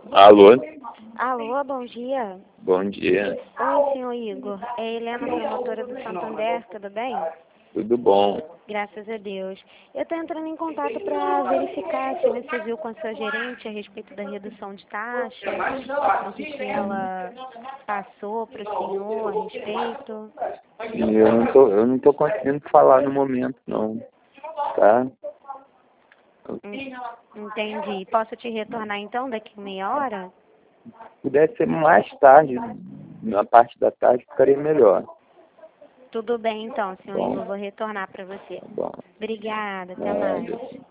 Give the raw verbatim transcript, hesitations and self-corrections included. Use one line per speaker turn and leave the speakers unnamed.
Alô?
Alô, bom dia.
Bom dia.
Oi, senhor Igor. É Helena, promotora do Santander, tudo bem?
Tudo bom?
Graças a Deus. Eu estou entrando em contato para verificar se você viu com a sua gerente a respeito da redução de taxa, o que, que ela passou para o senhor a respeito.
E eu não tô, eu não tô conseguindo falar no momento, não. Tá?
Entendi. Posso te retornar então daqui a meia hora?
Se puder ser mais tarde, na parte da tarde, ficaria melhor.
Tudo bem então, senhor
Bom.
Igor. Vou retornar para você.
Tá bom.
Obrigada. Até
Nada.
mais.